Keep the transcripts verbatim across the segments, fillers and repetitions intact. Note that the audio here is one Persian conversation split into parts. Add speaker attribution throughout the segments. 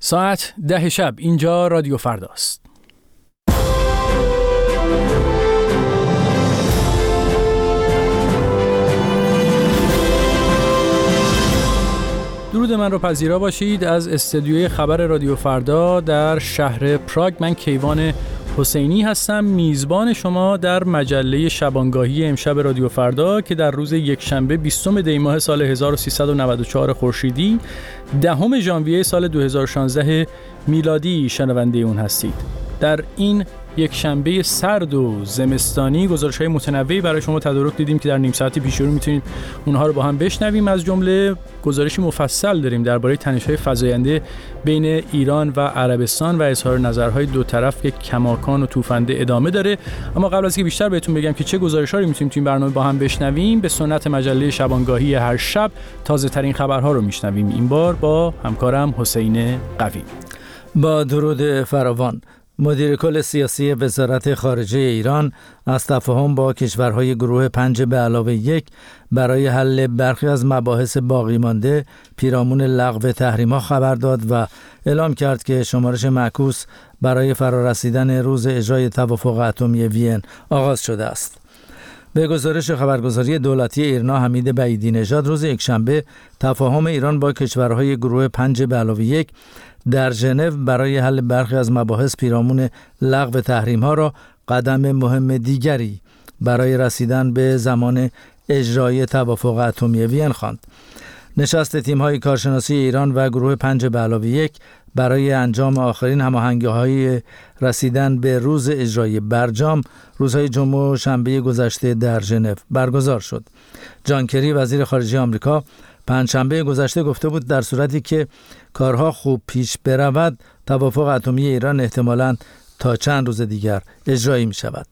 Speaker 1: ساعت ده شب، اینجا رادیو فرداست. درود من رو پذیرا باشید از استدیوی خبر رادیو فردا در شهر پراگ. من کیوان حسینی هستم، میزبان شما در مجله شبانگاهی امشب رادیو فردا که در روز یکشنبه بیستم دی ماه سال هزار و سیصد و نود و چهار خورشیدی، دهم ژانویه سال دو هزار و شانزده میلادی شنونده اون هستید. در این یک شنبه سرد و زمستانی گزارش‌های متنوعی برای شما تدارک دیدیم که در نیم ساعتی پیش رو میتونید اونها رو با هم بشنویم. از جمله گزارشی مفصل داریم درباره تنش‌های فزاینده بین ایران و عربستان و اظهار نظرهای دو طرف که کماکان و توفنده ادامه داره. اما قبل از اینکه بیشتر بهتون بگم که چه گزارش‌هایی میتونیم تو این برنامه با هم بشنویم، به سنت مجله شبانگاهی هر شب تازه‌ترین خبرها رو میشنویم. این بار با همکارم حسین قوی.
Speaker 2: با درود فراوان، مدیر کل سیاسی وزارت خارجه ایران از تفاهم با کشورهای گروه پنج به علاوه یک برای حل برخی از مباحث باقی مانده پیرامون لغو تحریم‌ها خبر داد و اعلام کرد که شمارش معکوس برای فرارسیدن روز اجرای توافق اتمی وین آغاز شده است. به گزارش خبرگزاری دولتی ایرنا، حمید بعیدی نژاد روز یکشنبه تفاهم ایران با کشورهای گروه پنج به علاوه یک در ژنو برای حل برخی از مباحث پیرامون لغو تحریم‌ها را قدم مهم دیگری برای رسیدن به زمان اجرای توافق اتمی وین خواند. نشست تیم‌های کارشناسی ایران و گروه پنج به علاوه یک برای انجام آخرین هماهنگی‌های رسیدن به روز اجرای برجام روزهای جمعه و شنبه گذشته در ژنو برگزار شد. جان کری وزیر خارجه آمریکا پنجشنبه گذشته گفته بود در صورتی که کارها خوب پیش برود توافق اتمی ایران احتمالاً تا چند روز دیگر اجرایی می شود.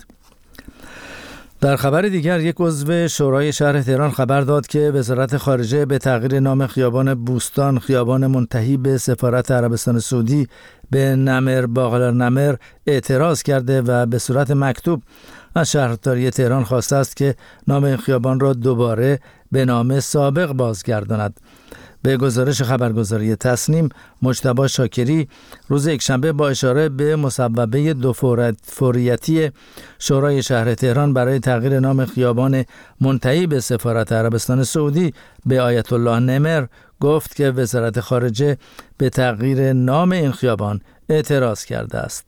Speaker 2: در خبر دیگر، یک عضو شورای شهر تهران خبر داد که وزارت خارجه به تغییر نام خیابان بوستان خیابان منتهی به سفارت عربستان سعودی به نمر باقر نمر اعتراض کرده و به صورت مکتوب از شهرداری تهران خواسته است که نام این خیابان را دوباره به نام سابق بازگرداند. به گزارش خبرگزاری تصنیم، مجتبی شاکری روز یکشنبه با اشاره به مصوبه دو فوریتی شورای شهر تهران برای تغییر نام خیابان منتهی به سفارت عربستان سعودی به آیت الله نمر گفت که وزارت خارجه به تغییر نام این خیابان اعتراض کرده است.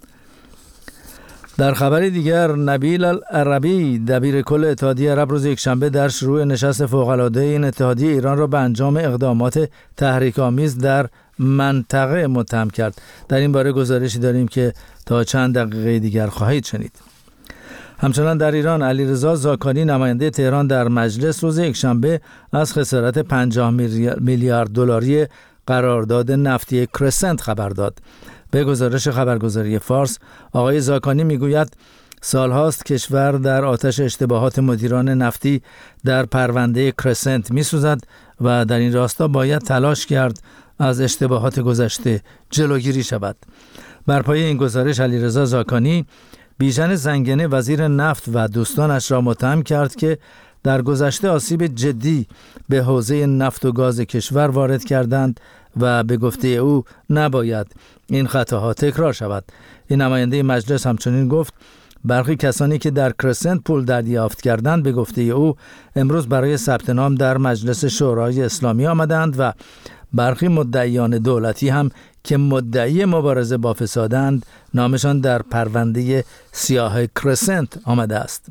Speaker 2: در خبر دیگر، نبیل العربی دبیر کل اتحادیه عرب روز یکشنبه در شروع نشست فوق‌العاده این اتحادیه ایران را به انجام اقدامات تحریک‌آمیز در منطقه متهم کرد. در این باره گزارشی داریم که تا چند دقیقه دیگر خواهید شنید. همچنان در ایران، علیرضا زاکانی نماینده تهران در مجلس روز یکشنبه از خسارت پنجاه میلیارد دلاری قرارداد نفتی کرسنت خبر داد. به گزارش خبرگزاری فارس، آقای زاکانی میگوید سالهاست کشور در آتش اشتباهات مدیران نفتی در پرونده کرسنت میسوزد و در این راستا باید تلاش کرد از اشتباهات گذشته جلوگیری شود. بر پایه این گزارش، علیرضا زاکانی بیژن زنگنه وزیر نفت و دوستانش را متهم کرد که در گذشته آسیب جدی به حوزه نفت و گاز کشور وارد کردند و به گفته او نباید این خطاها تکرار شود. این نماینده مجلس همچنین گفت برخی کسانی که در کرسنت پول دریافت کردند به گفته او امروز برای ثبت نام در مجلس شورای اسلامی آمدند و برخی مدعیان دولتی هم که مدعی مبارزه با فسادند نامشان در پرونده سیاه کرسنت آمده است.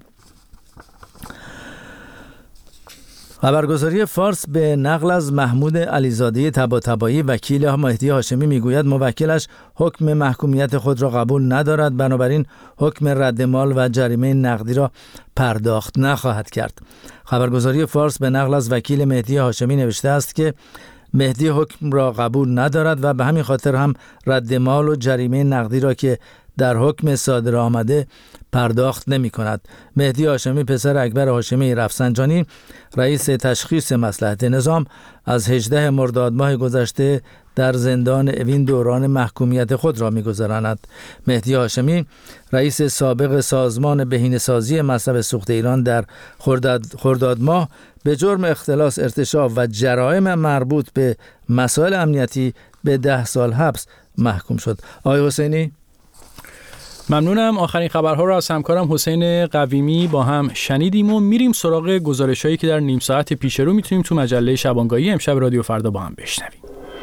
Speaker 2: خبرگزاری فارس به نقل از محمود علیزاده طباطبایی وکیل مهدی هاشمی میگوید موکلش حکم محکومیت خود را قبول ندارد، بنابراین حکم رد مال و جریمه نقدی را پرداخت نخواهد کرد. خبرگزاری فارس به نقل از وکیل مهدی هاشمی نوشته است که مهدی حکم را قبول ندارد و به همین خاطر هم رد مال و جریمه نقدی را که در حکم صادر آمده پرداخت نمی کند. مهدی هاشمی پسر اکبر هاشمی رفسنجانی رئیس تشخیص مصلحت نظام از هجدهم مرداد ماه گذشته در زندان اوین دوران محکومیت خود را می‌گذراند. مهدی هاشمی رئیس سابق سازمان بهینه‌سازی مصرف سوخت ایران در خرداد خرداد ماه به جرم اختلاس، ارتشاء و جرائم مربوط به مسائل امنیتی به ده سال حبس محکوم شد. آقای حسینی؟
Speaker 1: ممنونم. آخرین خبرها رو از همکارم حسین قویمی با هم شنیدیم و میریم سراغ گزارش‌هایی که در نیم ساعت پیش رو میتونیم تو مجله شبانگاهی امشب رادیو فردا با هم بشنویم.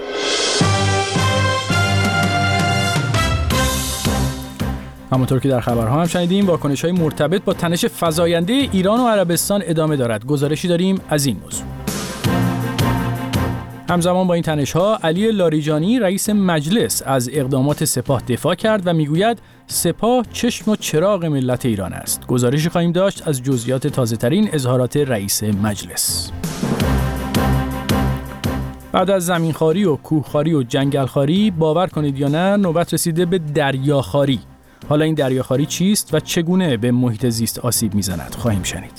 Speaker 1: همونطور که در خبرها هم شنیدیم، واکنش‌های مرتبط با تنش فزاینده ایران و عربستان ادامه دارد. گزارشی داریم از این موضوع. همزمان با این تنش‌ها، علی لاریجانی رئیس مجلس از اقدامات سپاه دفاع کرد و میگوید سپاه چشم و چراغ ملت ایران است. گزارشی خواهیم داشت از جزئیات تازه‌ترین اظهارات رئیس مجلس. بعد از زمینخواری و کوهخواری و جنگلخواری، باور کنید یا نه، نوبت رسیده به دریاخواری. حالا این دریاخواری چیست و چگونه به محیط زیست آسیب میزند خواهیم شنید.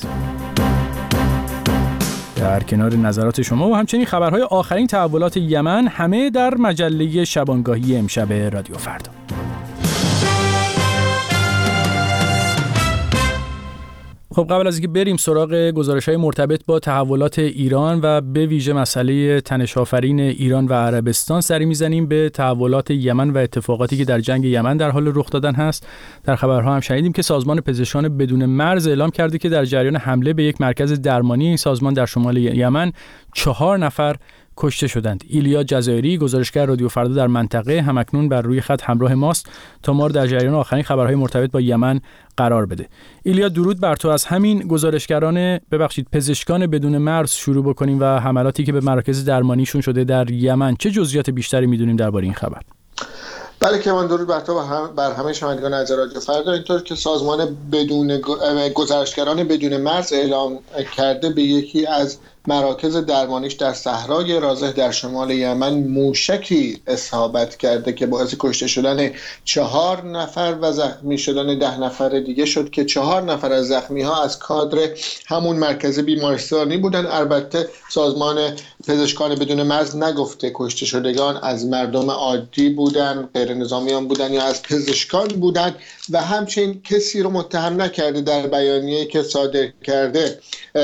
Speaker 1: در کنار نظرات شما و همچنین خبرهای آخرین تحولات یمن، همه در مجله شبانگاهی امشب رادیو فردا. خب قبل از اینکه بریم سراغ گزارش‌های مرتبط با تحولات ایران و به ویژه مسئله تنش‌آفرین ایران و عربستان، سری میزنیم به تحولات یمن و اتفاقاتی که در جنگ یمن در حال رخ دادن هست. در خبرها هم شنیدیم که سازمان پزشکان بدون مرز اعلام کرده که در جریان حمله به یک مرکز درمانی این سازمان در شمال یمن چهار نفر کشته شدند. ایلیا جزایری، گزارشگر رادیو فردا در منطقه، همکنون بر روی خط همراه ماست تا ما در جریان آخرین خبرهای مرتبط با یمن قرار بده. ایلیا، درود بر تو. از همین گزارشگران ببخشید پزشکان بدون مرز شروع بکنیم و حملاتی که به مراکز درمانیشون شده در یمن. چه جزئیات بیشتری میدونیم درباره این خبر؟
Speaker 3: بله که من درود بر تو و هم بر همه شنوندگان از رادیو فردا. اینطور که سازمان بدون گزارشگران بدون مرز اعلام کرده به یکی از مراکز درمانیش در صحرای رازح در شمال یمن موشکی اصابت کرده که باعث کشته شدن چهار نفر و زخمی شدن ده نفر دیگه شد که چهار نفر از زخمی ها از کادر همون مرکز بیمارستانی بودن. البته سازمان پزشکان بدون مرز نگفته کشته شدگان از مردم عادی بودن، غیر نظامیان بودن یا از پزشکان بودن و همچنین کسی رو متهم نکرده در بیانیه‌ای که صادر کرده.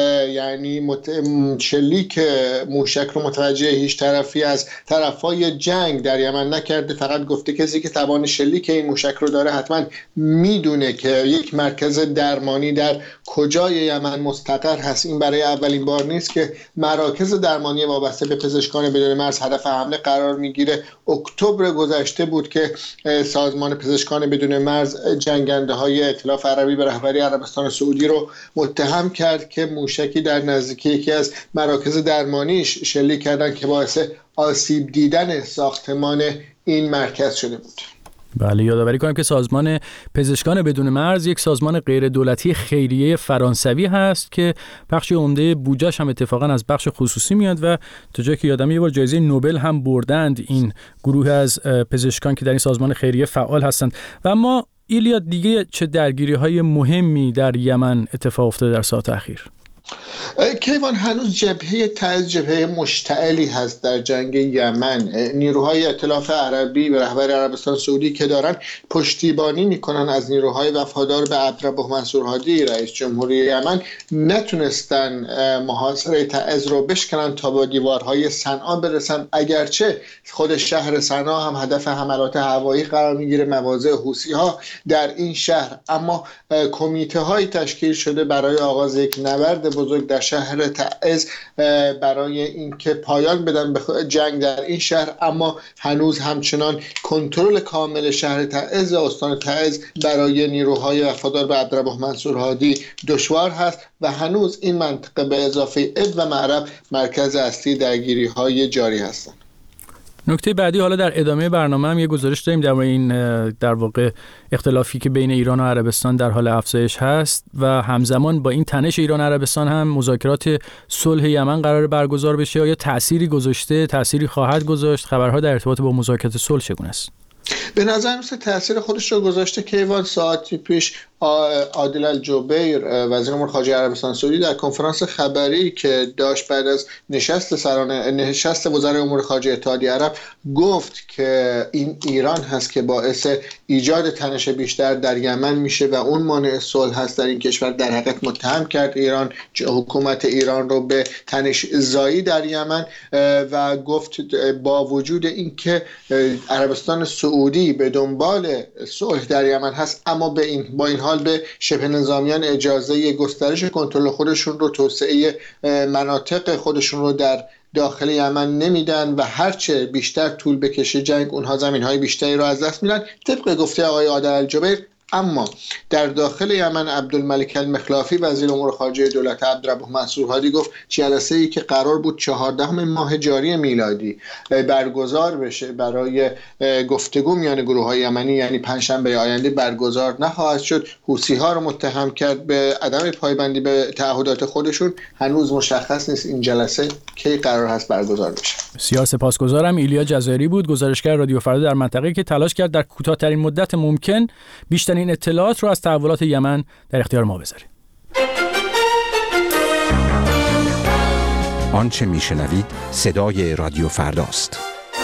Speaker 3: یعنی مت... شلیک موشک رو متوجه هیچ طرفی از طرفای جنگ در یمن نکرده، فقط گفته کسی که توان شلیک این موشک رو داره حتما میدونه که یک مرکز درمانی در کجای یمن مستقر هست. این برای اولین بار نیست که مراکز درمانی وابسته به پزشکان بدون مرز هدف حمله قرار میگیره. اکتبر گذشته بود که سازمان پزشکان بدون مرز جنگنده های ائتلاف عربی به رهبری عربستان سعودی رو متهم کرد که موشکی در نزدیکی یکی از مراکز درمانیش شلیک کردن که باعث آسیب دیدن ساختمان این مرکز شده بود.
Speaker 1: بله، یادآوری کنیم که سازمان پزشکان بدون مرز یک سازمان غیر دولتی خیریه فرانسوی هست که بخش عمده بودجه‌اش هم اتفاقا از بخش خصوصی میاد و تا جایی که یادم یه بار جایزه نوبل هم بردند این گروه از پزشکان که در این سازمان خیریه فعال هستند. و اما ایلیا، دیگه چه درگیری‌های مهمی در یمن اتفاق افتاده در ساعات اخیر؟
Speaker 3: کیوان، هنوز جبهه تعز جبهه مشتعلی هست در جنگ یمن. نیروهای ائتلاف عربی به رهبری عربستان سعودی که دارن پشتیبانی میکنن از نیروهای وفادار به عبدالرب منصور هادی رئیس جمهوری یمن نتونستن محاصره تعز رو بشکنن تا با دیوارهای صنعا برسن، اگرچه خود شهر صنعا هم هدف حملات هوایی قرار میگیره، مواضع حوثی ها در این شهر. اما کمیته های تشکیل شده برای آغاز یک نبرد بزرگ در شهر تعز برای اینکه پایان بدن به جنگ در این شهر، اما هنوز همچنان کنترل کامل شهر تعز و استان تعز برای نیروهای وفادار به عبدالرب منصور هادی دشوار هست و هنوز این منطقه به اضافه اد و معرب مرکز اصلی درگیری‌های جاری هستند.
Speaker 1: نکته بعدی، حالا در ادامه برنامه هم یه گزارش داریم در این در واقع اختلافی که بین ایران و عربستان در حال افزایش هست و همزمان با این تنش ایران و عربستان هم مذاکرات صلح یمن قرار برگزار بشه. آیا تأثیری گذاشته، تأثیری خواهد گذاشت؟ خبرها در ارتباط با مذاکرات صلح چگونه است؟
Speaker 3: به نظر میاد تاثیر خودش رو گذاشته. کیوان ساعتی پیش عادل الجبیر وزیر امور خارجه عربستان سعودی در کنفرانس خبری که داشت بعد از نشست سران نشست وزرای امور خارجه اتحادیه عرب گفت که این ایران هست که باعث ایجاد تنش بیشتر در یمن میشه و اون مانع صلح هست در این کشور. در حقیقت متهم کرد ایران حکومت ایران رو به تنش زایی در یمن و گفت با وجود اینکه عربستان سعودی به دنبال صلح در یمن هست اما به این با این حال به شبه نظامیان اجازه گسترش کنترل خودشون رو، توسعه مناطق خودشون رو در داخل یمن نمیدن و هرچه بیشتر طول بکشه جنگ اونها زمینهای بیشتری رو از دست میدن طبق گفته آقای عادل الجبیر. اما در داخل یمن عبدالملک المخلافی وزیر امور خارجه دولت عبدالرب منصور هادی گفت جلسه‌ای که قرار بود چهاردهم ماه جاری میلادی برگزار بشه برای گفتگو میان گروه‌های یمنی یعنی پنجشنبه آینده برگزار نخواهد شد. حوثی‌ها رو متهم کرد به عدم پایبندی به تعهدات خودشون. هنوز مشخص نیست این جلسه کی قرار هست برگزار بشه.
Speaker 1: بسیار سپاسگزارم. ایلیا جزایری بود، گزارشگر رادیو فردا در منطقه‌ای که تلاش کرد در کوتاه‌ترین مدت ممکن بیشترین اطلاعات رو از تحولات یمن در اختیار ما بذاره.
Speaker 4: آنچه میشنوید صدای رادیو فرداست.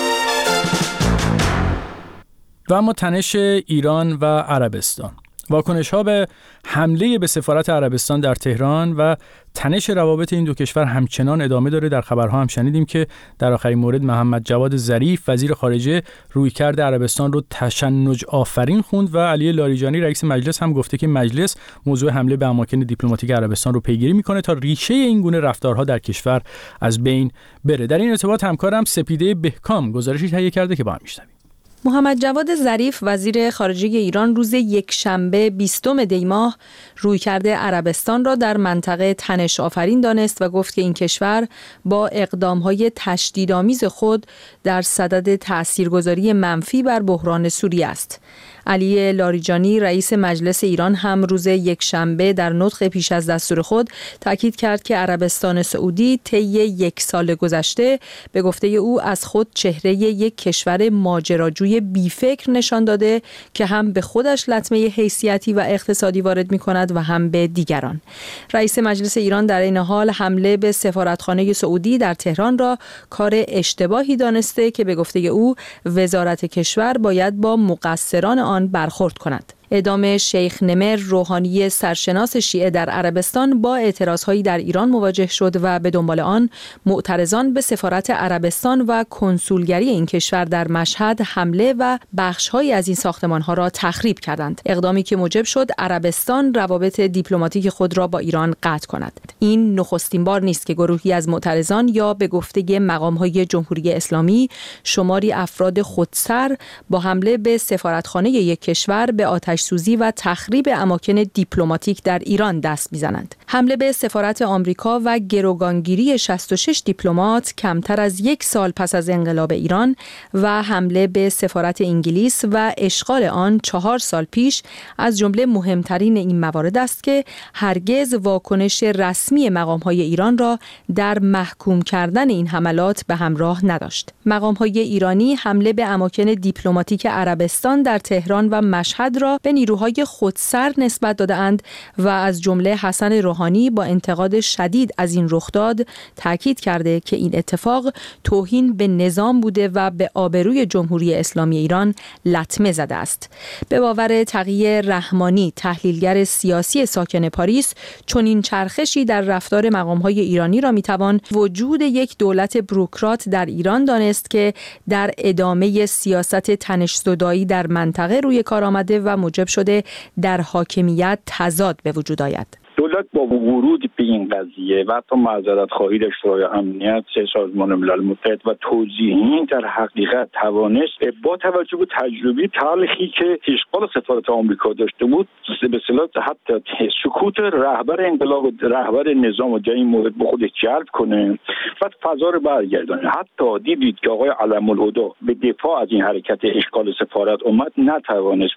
Speaker 1: و اما تنش ایران و عربستان. واکنش‌ها به حمله به سفارت عربستان در تهران و تنش روابط این دو کشور همچنان ادامه داره. در خبرها هم شنیدیم که در آخرین مورد محمد جواد ظریف وزیر خارجه رویکرد عربستان رو تشنج آفرین خوند و علی لاریجانی رئیس مجلس هم گفته که مجلس موضوع حمله به اماکن دیپلماتیک عربستان رو پیگیری میکنه تا ریشه این گونه رفتارها در کشور از بین بره. در این ارتباط همکارم سپیده بهکام گزارشی تهیه کرده که با هم میشنویم.
Speaker 5: محمد جواد ظریف وزیر خارجه ایران روز یکشنبه بیستم دی ماه رویکرد عربستان را در منطقه تنش آفرین دانست و گفت که این کشور با اقدام‌های تشدیدآمیز خود در صدد تاثیرگذاری منفی بر بحران سوریه است. علی لاریجانی رئیس مجلس ایران هم روز یکشنبه در نطق پیش از دستور خود تاکید کرد که عربستان سعودی طی یک سال گذشته به گفته او از خود چهره یک کشور ماجراجوی بیفکر نشان داده که هم به خودش لطمه حیثیتی و اقتصادی وارد می کند و هم به دیگران. رئیس مجلس ایران در این حال حمله به سفارتخانه سعودی در تهران را کار اشتباهی دانسته که به گفته او وزارت کشور باید با مقصران آن برخورد کند. اعدام شیخ نمر روحانی سرشناس شیعه در عربستان با اعتراضهایی در ایران مواجه شد و به دنبال آن معترضان به سفارت عربستان و کنسولگری این کشور در مشهد حمله و بخش‌هایی از این ساختمان‌ها را تخریب کردند. اقدامی که موجب شد عربستان روابط دیپلماتیک خود را با ایران قطع کند. این نخستین بار نیست که گروهی از معترضان یا به گفته مقام‌های جمهوری اسلامی شماری افراد خودسر با حمله به سفارتخانه یک کشور به آتش سوزی و تخریب اماکن دیپلماتیک در ایران دست می‌زنند. حمله به سفارت آمریکا و گروگانگیری شصت و شش دیپلمات کمتر از یک سال پس از انقلاب ایران و حمله به سفارت انگلیس و اشغال آن چهار سال پیش از جمله مهمترین این موارد است که هرگز واکنش رسمی مقام‌های ایران را در محکوم کردن این حملات به همراه نداشت. مقام‌های ایرانی حمله به اماکن دیپلماتیک عربستان در تهران و مشهد را به نیروهای خودسر نسبت داده‌اند و از جمله حسن روحانی با انتقاد شدید از این رخداد تاکید کرده که این اتفاق توهین به نظام بوده و به آبروی جمهوری اسلامی ایران لطمه زده است. به باور تقی رحمانی تحلیلگر سیاسی ساکن پاریس چنین چرخشی در رفتار مقام‌های ایرانی را میتوان وجود یک دولت بروکرات در ایران دانست که در ادامه سیاست تنش‌زدایی در منطقه روی کار آمده و موجب شده در حاکمیت تضاد به وجود آید.
Speaker 6: دولت با ورود به این قضیه و حتی معذرت خواهی شورای امنیت سازمان ملل متحد و توضیح این در حقیقت توانست با توجه به تجربه تلخی که اشغال سفارت آمریکا داشته بود به اصطلاح حتی سکوت رهبر انقلاب رهبر نظام و در این مورد به خودش جلب کنه و فضا رو برگردونه. حتی دیدید که آقای علم الهدی به دفاع از این حرکت اشغال سفارت اومد، نتوانست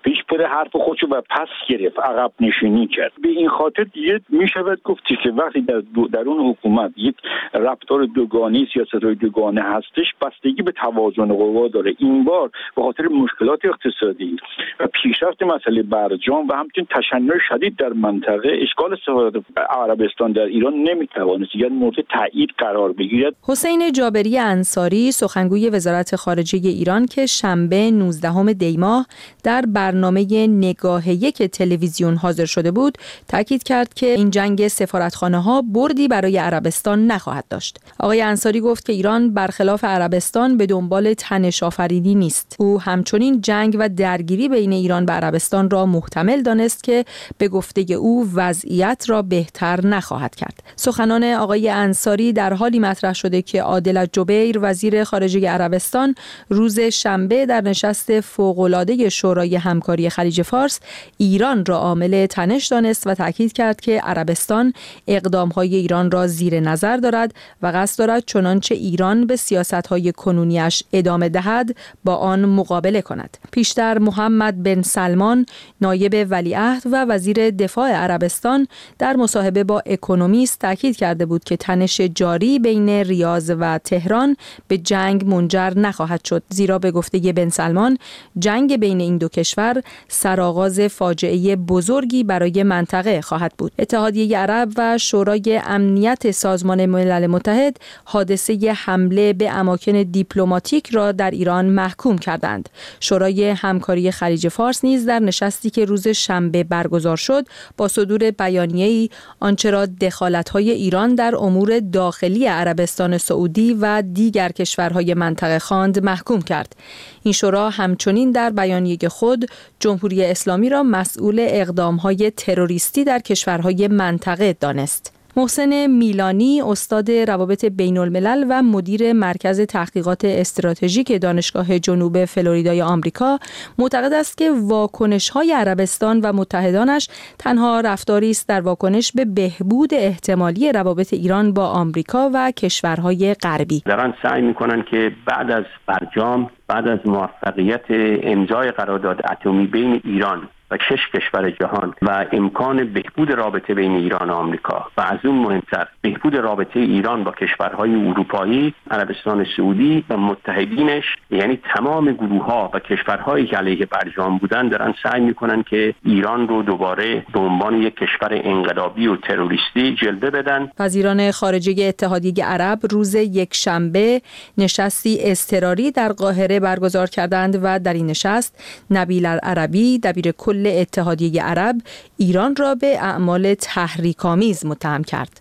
Speaker 6: پیش بره حرف خودشو و پس گرفت، عقب نشینی کرد. به این خاطر دیگه میشود گفتی که وقتی در درون حکومت یک رفتار دوگانه، سیاست‌های دوگانه هستش، بستگی به توازن قوا داره. این بار به خاطر مشکلات اقتصادی و پیشرفت مسئله برجام و همچنین تشنج شدید در منطقه، اشغال سفارت عربستان در ایران نمیتوانست یعنی مورد تایید قرار بگیرد.
Speaker 5: حسین جابری انصاری، سخنگوی وزارت خارجه ایران که شنبه نوزدهم دی ماه در برنامه نگاه یک تلویزیون حاضر شده بود، تاکید کرد که این جنگ سفارتخانه‌ها بردی برای عربستان نخواهد داشت. آقای انصاری گفت که ایران برخلاف عربستان به دنبال تنش آفریدی نیست. او همچنین جنگ و درگیری بین ایران و عربستان را محتمل دانست که به گفته او وضعیت را بهتر نخواهد کرد. سخنان آقای انصاری در حالی مطرح شده که عادل الجبیر، وزیر خارجه عربستان، روز شنبه در نشست فوق‌العاده شورای همکاری خلیج فارس ایران را عامل تنش دانست و تاکید کرد که عربستان اقدام‌های ایران را زیر نظر دارد و قصد دارد چنانچه ایران به سیاست‌های کنونیش ادامه دهد با آن مقابله کند. پیشتر محمد بن سلمان، نایب ولیعهد و وزیر دفاع عربستان، در مصاحبه با اکونومیست تاکید کرده بود که تنش جاری بین ریاض و تهران به جنگ منجر نخواهد شد، زیرا به گفته بن سلمان جنگ بین این دو کشور سرآغاز فاجعه بزرگی برای منطقه خواهد بود. اتحادیه عرب و شورای امنیت سازمان ملل متحد حادثه حمله به اماکن دیپلماتیک را در ایران محکوم کردند. شورای همکاری خلیج فارس نیز در نشستی که روز شنبه برگزار شد با صدور بیانیه‌ای آنچه را دخالت‌های ایران در امور داخلی عربستان سعودی و دیگر کشورهای منطقه خواند محکوم کرد. این شورا همچنین در بیانیه خود جمهوری اسلامی را مسئول اقدام‌های تروریستی در کشورهای منطقه دانست. محسن میلانی، استاد روابط بین الملل و مدیر مرکز تحقیقات استراتژیک دانشگاه جنوب فلوریدای آمریکا، معتقد است که واکنش‌های عربستان و متحدانش تنها رفتاری است در واکنش به بهبود احتمالی روابط ایران با آمریکا و کشورهای غربی.
Speaker 7: دارن سعی می‌کنن که بعد از برجام، بعد از موفقیت امضای قرارداد اتمی بین ایران و شش کشور جهان و امکان بهبود رابطه بین ایران و آمریکا و از اون مهمتر بهبود رابطه ایران با کشورهای اروپایی، عربستان سعودی و متحدینش، یعنی تمام گروه‌ها و کشورهایی که علیه برجام بودن، دارن سعی میکنن که ایران رو دوباره به عنوان یک کشور انقلابی و تروریستی جلوه بدن.
Speaker 5: وزیران خارجه اتحادیه عرب روز یکشنبه نشستی اضطراری در قاهره برگزار کردند و در این نشست نبیل العربی، دبیر کل اتحادیه عرب، ایران را به اعمال تحریک‌آمیز متهم کرد.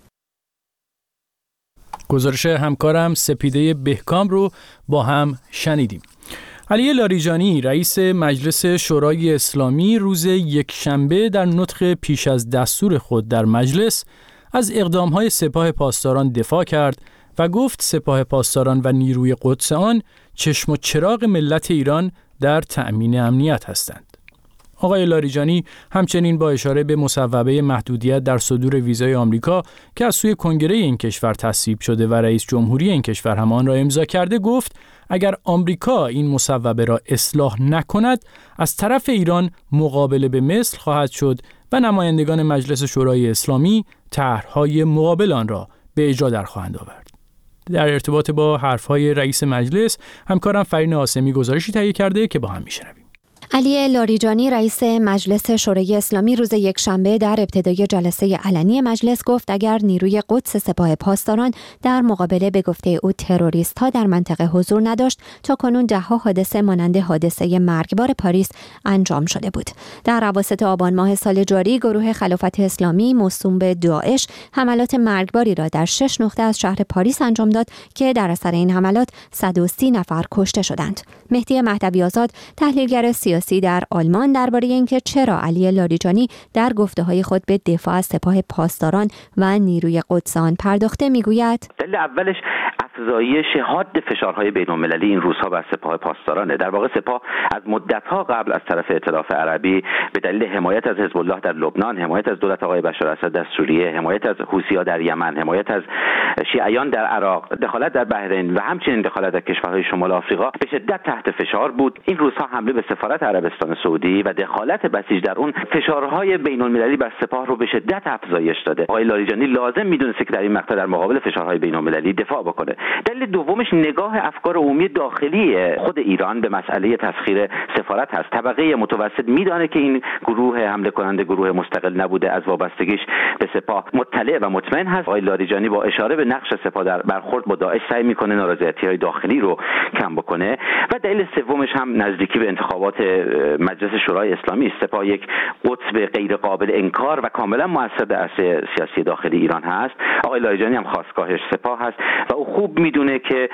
Speaker 1: گزارش همکارم سپیده بهکام رو با هم شنیدیم. علی لاریجانی، رئیس مجلس شورای اسلامی، روز یکشنبه در نطق پیش از دستور خود در مجلس از اقدام‌های سپاه پاسداران دفاع کرد و گفت سپاه پاسداران و نیروی قدس آن چشم و چراغ ملت ایران در تأمین امنیت هستند. آقای لاریجانی همچنین با اشاره به مصوبه محدودیت در صدور ویزای آمریکا که از سوی کنگره این کشور تصویب شده و رئیس جمهوری این کشور هم آن را امضا کرده، گفت اگر آمریکا این مصوبه را اصلاح نکند، از طرف ایران مقابله به مثل خواهد شد و نمایندگان مجلس شورای اسلامی طرح‌های مقابل آن را به اجرا در خواهند آورد. در ارتباط با حرف‌های رئیس مجلس، همکارم فرین آسمی گزارشی تهیه کرده که با هم می‌شنویم.
Speaker 8: علی لاریجانی، رئیس مجلس شورای اسلامی، روز یکشنبه در ابتدای جلسه علنی مجلس گفت اگر نیروی قدس سپاه پاسداران در مقابله به گفته او تروریست ها در منطقه حضور نداشت، تا کنون ده ها حادثه مانند حادثه مرگبار پاریس انجام شده بود. در اواسط آبان ماه سال جاری، گروه خلافت اسلامی موسوم به داعش حملات مرگباری را در شش نقطه از شهر پاریس انجام داد که در اثر این حملات صد و سی نفر کشته شدند. مهدی مهدوی آزاد، تحلیلگر سیاسی در آلمان، درباره اینکه چرا علی لاریجانی در گفته‌های خود به دفاع از سپاه پاسداران و نیروی قدس آن پرداخته، میگوید
Speaker 9: دلیل اولش افزایش حاد فشارهای بین‌المللی این روزها بر سپاه پاسدارانه. در واقع سپاه از مدت‌ها قبل از طرف ائتلاف عربی به دلیل حمایت از حزب الله در لبنان، حمایت از دولت آقای بشار اسد در سوریه، حمایت از حوثی‌ها در یمن، حمایت از شیعیان در عراق، دخالت در بحرین و همچنین دخالت در کشورهای شمال آفریقا به شدت تحت فشار بود. این روزها حمله به سفارت عربستان سعودی و دخالت بسیج در اون فشارهای بین‌المللی بر سپاه رو به شدت افزایش داده. آقای لاریجانی لازم می‌دونسته که در این مقطع در مقابل فشارهای بین‌المللی دفاع بکنه. دلیل دومش نگاه افکار عمومی داخلی خود ایران به مسئله تسخیر سفارت هست. طبقه متوسط میدونه که این گروه حمله کننده گروه مستقل نبوده، از وابستگیش به سپاه مطلع و مطمئن هست. آقای لاریجانی با اشاره به نقش سپاه در برخورد با داعش سعی میکنه نارضایتی‌های داخلی رو کم بکنه. و دلیل سومش هم نزدیکی به انتخابات مجلس شورای اسلامی است. سپاه یک قطب غیر قابل انکار و کاملا مؤثر در عرصه سیاسی داخلی ایران هست. آقای لاریجانی هم خواستگاهش سپاه هست و او خوب میدونه که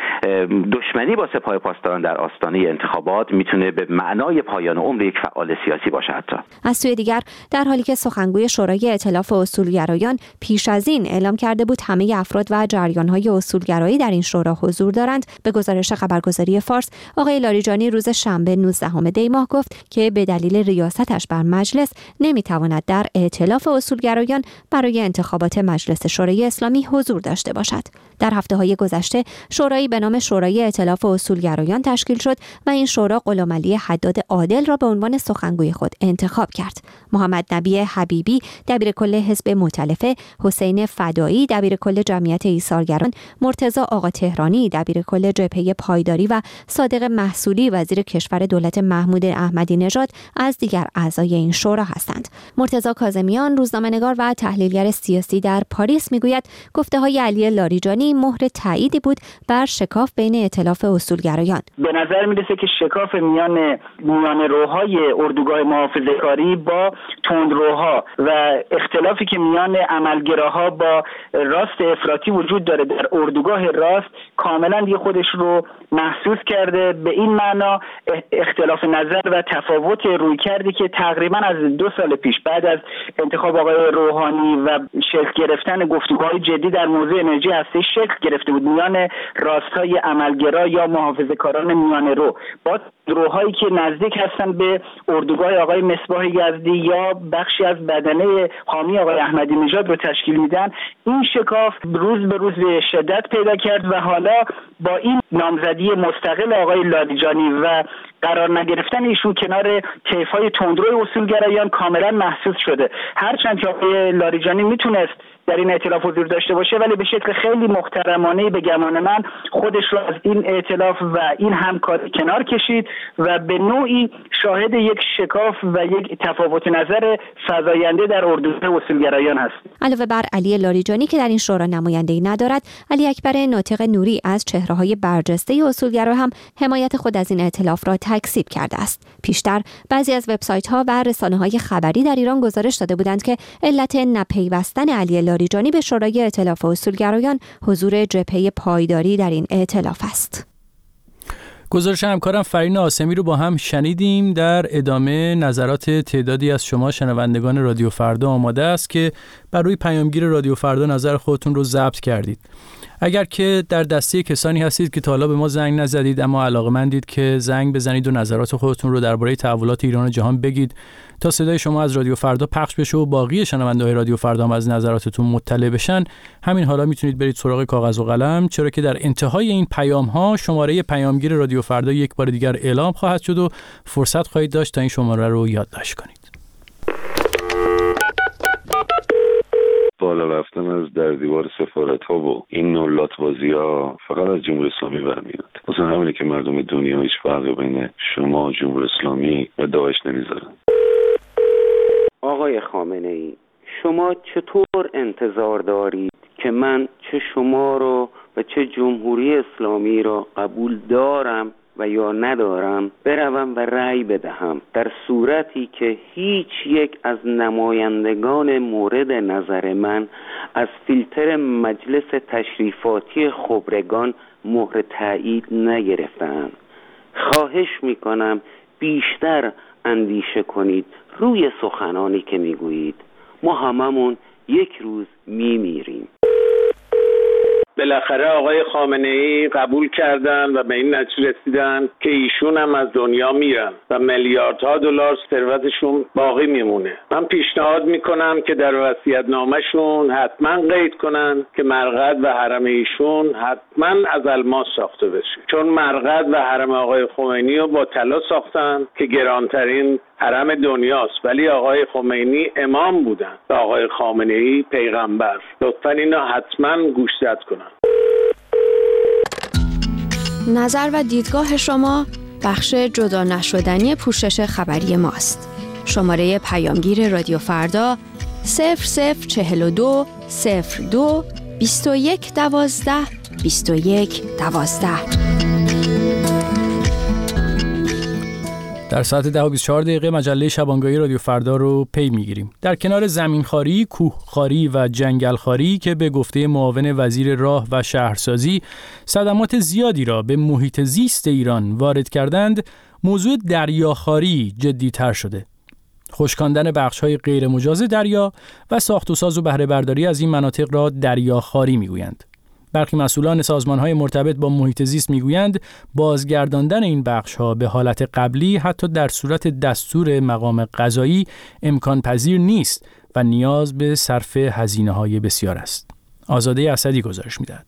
Speaker 9: دشمنی با سپاه پاسداران در آستانه انتخابات میتونه به معنای پایان عمر یک فعال سیاسی باشه. حتی
Speaker 8: از سوی دیگر در حالی که سخنگوی شورای ائتلاف اصولگرایان پیش از این اعلام کرده بود همه افراد و جریان‌های اصولگرایی در این شورا حضور دارند، به گزارش خبرگزاری فارس آقای لاریجانی روز شنبه نوزدهم دی ماه گفت که به دلیل ریاستش بر مجلس نمیتواند در ائتلاف اصولگرایان برای انتخابات مجلس شورای اسلامی حضور داشته باشد. در هفته‌های گذشته شورایی به نام شورای ائتلاف اصولگرایان تشکیل شد و این شورا غلامعلی حداد عادل را به عنوان سخنگوی خود انتخاب کرد. محمد نبی حبیبی دبیرکل حزب مؤتلفه، حسین فدایی دبیرکل جمعیت ایثارگران، مرتضی آقا تهرانی دبیرکل جبهه پایداری و صادق محصولی وزیر کشور دولت محمود احمدی نژاد از دیگر اعضای این شورا هستند. مرتضی کاظمیان روزنامه‌نگار و تحلیلگر سیاسی در پاریس میگوید گفته‌های علی لاریجانی مهر تأییدی بود بر شکاف بین ائتلاف اصولگرایان.
Speaker 10: به نظر میرسه که شکاف میان میان روهای اردوگاه محافظه‌کاری با تندروها و اختلافی که میان عملگراها با راست افراطی وجود داره در اردوگاه راست کاملا دیگه خودش رو محسوس کرده. به این معنا اختلاف نظر و تفاوت رویکردی که تقریبا از دو سال پیش بعد از انتخاب آقای روحانی و شکل گرفتن گفتگوهای جدی در موضوع انرژی هسته‌ای شکل گرفته بود میان راستای عملگرا یا محافظه‌کاران میان رو با روحایی که نزدیک هستن به اردوگاه آقای مصباح یزدی یا بخشی از بدنه حامی آقای احمدی نژاد رو تشکیل میدن. این شکاف روز به روز به شدت پیدا کرد و حالا با این نامزدی مستقل آقای لاریجانی و قرار نگرفتن ایشون کنار طیف‌های تندروی اصولگرایان کاملا محسوس شده. هرچند که آقای لاریجانی میتونست در این ائتلاف حضور داشته باشه ولی به شکل خیلی محترمانه به گمان من خودش رو از این ائتلاف و این همکاری کنار کشید و به نوعی شاهد یک شکاف و یک تفاوت نظر فزاینده در اردوگاه اصولگرایان هست.
Speaker 8: علاوه بر علی لاریجانی که در این شورا نمایندگی ندارد، علی اکبر ناطق نوری از چهره‌های برجسته اصولگرا هم حمایت خود از این ائتلاف را تکذیب کرده است. پیشتر بعضی از وبسایت‌ها و رسانه‌های خبری در ایران گزارش داده بودند که علت نپیوستن علی لاریجانی به شورای ائتلاف اصولگرایان حضور جبهه پایداری در این ائتلاف است.
Speaker 1: گزارش همکارم فرین آسمی رو با هم شنیدیم. در ادامه نظرات تعدادی از شما شنوندگان رادیو فردا آماده است که بر روی پیامگیر رادیو فردا نظر خودتون رو ضبط کردید. اگر که در دسته کسانی هستید که تا حالا به ما زنگ نزدید اما علاقه‌مندید که زنگ بزنید و نظرات خودتون رو درباره تحولات ایران و جهان بگید تا صدای شما از رادیو فردا پخش بشه و باقی شنونده‌های رادیو فردا هم از نظراتتون مطلع بشن، همین حالا میتونید برید سراغ کاغذ و قلم، چرا که در انتهای این پیام‌ها شماره پیامگیر رادیو فردا یک بار دیگر اعلام خواهد شد و فرصت خواهید داشت تا این شماره رو یادداشت کنید.
Speaker 11: بالا رفتن از در دیوار سفارت ها و این نولات بازی ها فقط از جمهوری اسلامی برمیاد. مثلا همینه که مردم دنیا هیچ فرقی بین شما جمهوری اسلامی و داعش نمیذارن.
Speaker 7: آقای خامنه ای، شما چطور انتظار دارید که من چه شما رو و چه جمهوری اسلامی رو قبول دارم و یا ندارم بروم و رأی بدهم در صورتی که هیچ یک از نمایندگان مورد نظر من از فیلتر مجلس تشریفاتی خبرگان مهر تایید نگرفتند؟ خواهش میکنم بیشتر اندیشه کنید روی سخنانی که میگویید. ما هممون یک روز میمیریم.
Speaker 12: بالاخره آقای خامنه‌ای قبول کردن و به این نتیجه رسیدن که ایشون هم از دنیا میرن و میلیاردها دلار ثروتشون باقی میمونه. من پیشنهاد میکنم که در وصیت‌نامه‌شون حتما قید کنن که مرقد و حرم ایشون حتما از الماس ساخته بشه، چون مرقد و حرم آقای خمینی رو با طلا ساختن که گرانترین حرم دنیاست، ولی آقای خمینی امام بودن و آقای خامنه‌ای پیغمبر. لطفاً اینو حتما گوشزد کنن.
Speaker 8: نظر و دیدگاه شما بخش جدا نشدنی پوشش خبری ماست. شماره پیامگیر رادیو فردا صفر صفر چهل و دو صفر دو بیست و یک دوازده بیست و یک دوازده.
Speaker 1: در ساعت ده و بیست و چهار دقیقه مجله شبانگاهی رادیو فردا رو پی میگیریم. در کنار زمینخواری، کوهخواری و جنگلخواری که به گفته معاون وزیر راه و شهرسازی صدمات زیادی را به محیط زیست ایران وارد کردند، موضوع دریاخواری جدی‌تر شده. خشکاندن بخش‌های غیر مجاز دریا و ساخت و ساز و بهره برداری از این مناطق را دریاخواری میگویند. برخی مسئولان سازمان‌های مرتبط با محیط زیست میگویند بازگرداندن این بخش‌ها به حالت قبلی حتی در صورت دستور مقام قضایی امکان پذیر نیست و نیاز به صرف هزینه‌های بسیار است. آزاده اسدی گزارش می‌دهد.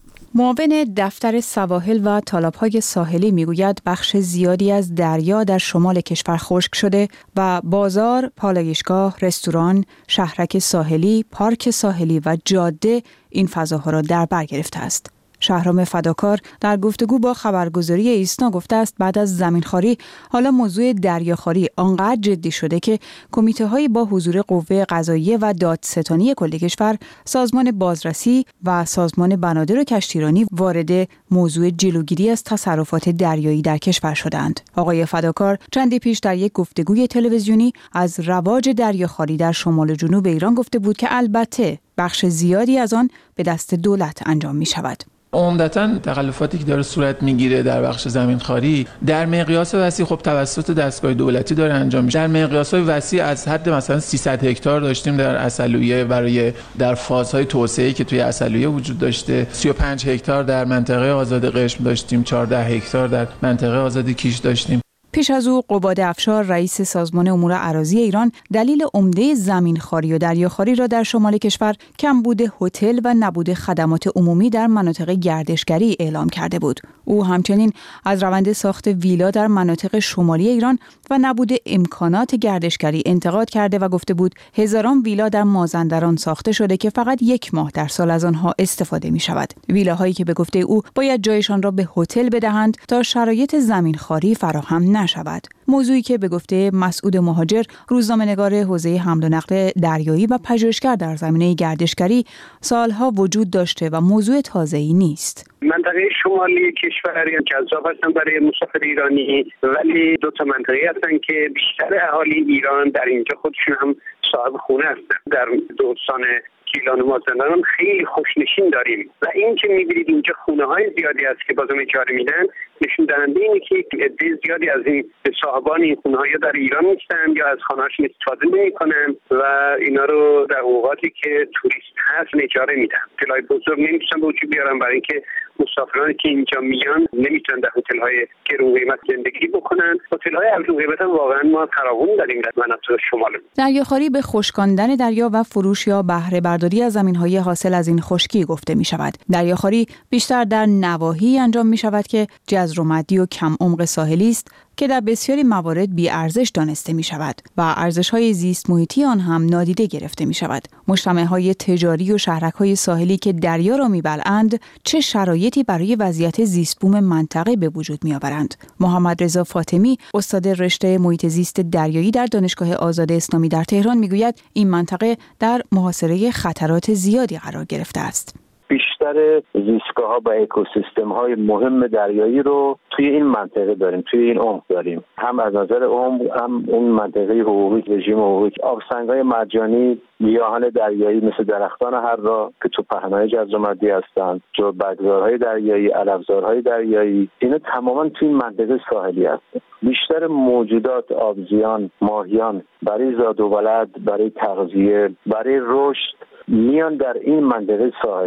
Speaker 13: معاون دفتر سواحل و تالاب‌های ساحلی میگوید بخش زیادی از دریا در شمال کشور خشک شده و بازار، پالایشگاه، رستوران، شهرک ساحلی، پارک ساحلی و جاده این فضاها را در بر گرفته است. شهرام فداکار در گفتگو با خبرگزاری ایسنا گفته است بعد از زمینخواری حالا موضوع دریاخواری آنقدر جدی شده که کمیته‌هایی با حضور قوه قضاییه و دادستانی کل کشور، سازمان بازرسی و سازمان بنادر و کشتیرانی وارد موضوع جلوگیری از تصرفات دریایی در کشور شدند. آقای فداکار چندی پیش در یک گفتگوی تلویزیونی از رواج دریاخواری در شمال و جنوب ایران گفته بود که البته بخش زیادی از آن به دست دولت انجام می شود.
Speaker 14: عمدتاً تخلفاتی که داره صورت میگیره در بخش زمینخواری در مقیاس وسیع خب توسط دستگاه دولتی داره انجام میشه. در مقیاس‌های وسیع از حد مثلا سیصد هکتار داشتیم در عسلویه برای در فازهای توسعه‌ای که توی عسلویه وجود داشته، سی و پنج هکتار در منطقه آزاد قشم داشتیم، چهارده هکتار در منطقه آزاد کیش داشتیم.
Speaker 13: پیش از او قباد افشار رئیس سازمان امور اراضی ایران دلیل عمده زمینخواری و دریاخواری را در شمال کشور کمبود هتل و نبود خدمات عمومی در مناطق گردشگری اعلام کرده بود. او همچنین از روند ساخت ویلا در مناطق شمالی ایران و نبود امکانات گردشگری انتقاد کرده و گفته بود هزاران ویلا در مازندران ساخته شده که فقط یک ماه در سال از آنها استفاده می شود. ویلاهایی که به گفته او باید جایشان را به هتل بدهند تا شرایط زمینخواری فراهم نشود. موضوعی که به گفته مسعود مهاجر، روزنامه‌نگار حوزه حمل و نقل دریایی و پژوهشگر در زمینه گردشگری، سالها وجود داشته و موضوع تازه‌ای نیست.
Speaker 7: منطقه شمالی کشور جذاب هستن برای مسافر ایرانی، ولی دو تا منطقه هستن که بیشتر اهالی ایران در اینجا خودشون هم صاحب خونه هستن. در دوستان گیلان و مازندران خیلی خوشنشین داریم و این که می‌بینید اینجا خونه‌های زیادی هست که بازم اجاره میدن، نشون دهنده اینه که عده زیادی از این صاحبان این خونه‌ها یا در ایران نیستن یا از خانه‌هاشون استفاده نمی‌کنن و اینا رو در اوقاتی که توریست هست اجاره میدن. هتل‌های بزرگ نمی‌تونن به وجود بیارن برای اینکه مسافرانی که اینجا میان نمیتونن در هتل‌های گرون قیمت زندگی بکنن. هتل‌های ارزون قیمت هم واقعا ما فراوون داریم در مناطق شمال.
Speaker 13: دریاخواری به خشکاندن دریا و فروش یا بهره برداری از زمین‌های حاصل از این خشکی گفته می‌شود. دریاخواری بیشتر در نواحی انجام می‌شود که جزر و مدی و کم عمق ساحلی است که در بسیاری موارد بی ارزش دانسته می شود و ارزش‌های زیست محیطی آن هم نادیده گرفته می شود. مجتمع‌های تجاری و شهرک‌های ساحلی که دریا را می‌بلعند چه شرایطی برای وضعیت زیست بوم منطقه به وجود می‌آورند. محمد رضا فاطمی، استاد رشته محیط زیست دریایی در دانشگاه آزاد اسلامی در تهران می‌گوید این منطقه در محاصره خطرات زیادی قرار گرفته است.
Speaker 15: بیشتر زیستگاه‌ها و اکوسیستم‌های مهم دریایی رو توی این منطقه داریم، توی این عمق داریم. هم از نظر عمق، هم اون منطقه حقوقی، رژیم حقوقی. آبسنگ‌های مرجانی، گیاهان دریایی مثل درختان هررا که تو پهنای جزر و مدی هستند، جوبگذارهای دریایی، علفزارهای دریایی، اینا تماما توی این منطقه ساحلی هستند. بیشتر موجودات آبزیان، ماهیان برای زاد و ولد، برای تغذیه، برای رشد میان در این منطقه ساحلی.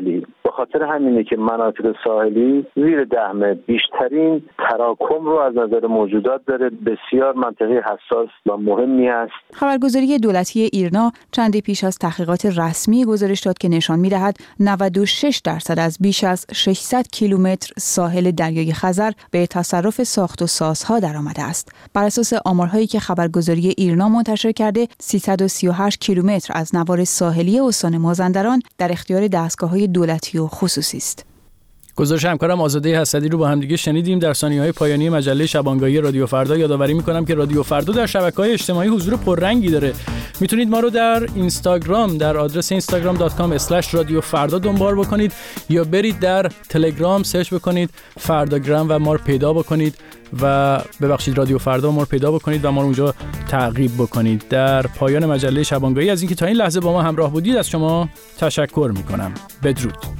Speaker 15: به خاطر همینه که مناطق ساحلی زیر ده متر بیشترین تراکم رو از نظر موجودات داره. بسیار منطقه حساس و مهمی است.
Speaker 13: خبرگزاری دولتی ایرنا چندی پیش از تحقیقات رسمی گزارش داد که نشان می‌دهد نود و شش درصد از بیش از ششصد کیلومتر ساحل دریای خزر به تصرف ساخت و سازها درآمده است. بر اساس آمارهایی که خبرگزاری ایرنا منتشر کرده، سیصد و سی و هشت کیلومتر از نوار ساحلی استان مازندران در اختیار دستگاه‌های دولتی و خصوصی است.
Speaker 1: گزارش همکارم آزاده حسدی رو با هم دیگه شنیدیم. در ثانیه‌های پایانی مجله شبانگاهی رادیو فردا یادآوری می‌کنم که رادیو فردا در شبکه‌های اجتماعی حضور پررنگی داره. میتونید ما رو در اینستاگرام در آدرس اینستاگرام دات کام اسلش رادیو فردا دنبال بکنید یا برید در تلگرام سرچ بکنید فرداگرام و ما رو پیدا بکنید و ببخشید رادیو فردا ما رو پیدا بکنید و ما رو اونجا تعقیب بکنید. در پایان مجله شبانگاهی از اینکه تا این لحظه با ما همراه بودید از شما تشکر می‌کنم. بدرود.